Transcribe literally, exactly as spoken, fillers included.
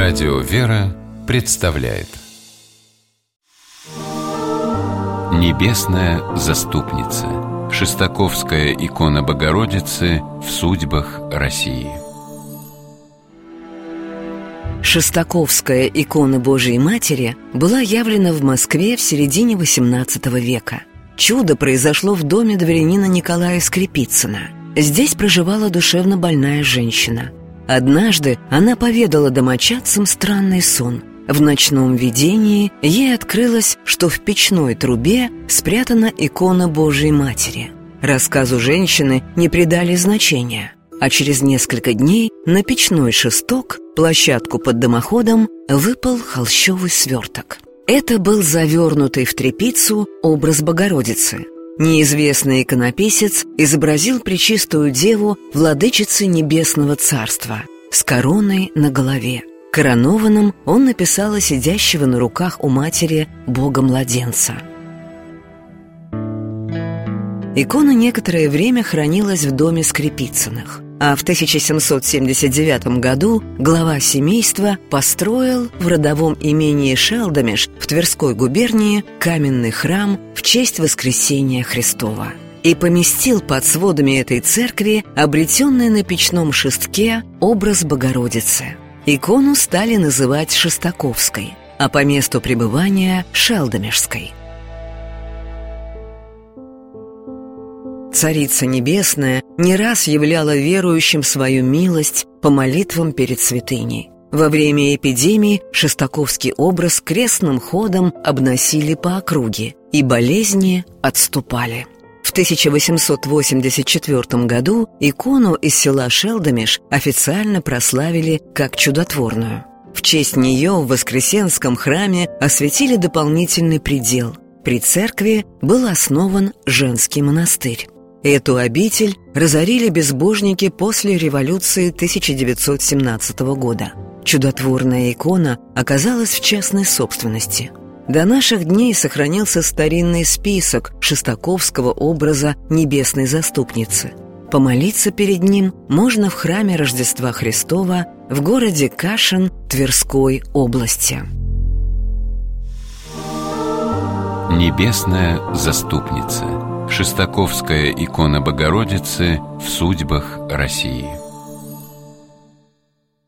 Радио «Вера» представляет Небесная заступница. Шестаковская икона Богородицы в судьбах России. Шестаковская икона Божией Матери была явлена в Москве в середине восемнадцатого века. Чудо произошло в доме дворянина Николая Скрипицына. Здесь проживала душевно больная женщина. Однажды она поведала домочадцам странный сон. В ночном видении ей открылось, что в печной трубе спрятана икона Божией Матери. Рассказу женщины не придали значения, а через несколько дней на печной шесток, площадку под дымоходом, выпал холщовый сверток. Это был завернутый в тряпицу образ Богородицы. Неизвестный иконописец изобразил Пречистую Деву, владычицы Небесного Царства, с короной на голове. Коронованным он написал о сидящего на руках у матери Бога-младенца. Икона некоторое время хранилась в доме Скрипицыных, а в тысяча семьсот семьдесят девятом году глава семейства построил в родовом имении Шелдомеш в Тверской губернии каменный храм в честь Воскресения Христова и поместил под сводами этой церкви обретенный на печном шестке образ Богородицы. Икону стали называть Шестаковской, а по месту пребывания – Шелдомешской. Царица Небесная не раз являла верующим свою милость по молитвам перед святыней. Во время эпидемии шестаковский образ крестным ходом обносили по округе, и болезни отступали. В тысяча восемьсот восемьдесят четвёртом году икону из села Шелдомеш официально прославили как чудотворную. В честь нее в Воскресенском храме осветили дополнительный предел. При церкви был основан женский монастырь. Эту обитель разорили безбожники после революции тысяча девятьсот семнадцатого года. Чудотворная икона оказалась в частной собственности. До наших дней сохранился старинный список шестаковского образа Небесной Заступницы. Помолиться перед ним можно в храме Рождества Христова в городе Кашин Тверской области. Небесная заступница. Шестаковская икона Богородицы в судьбах России.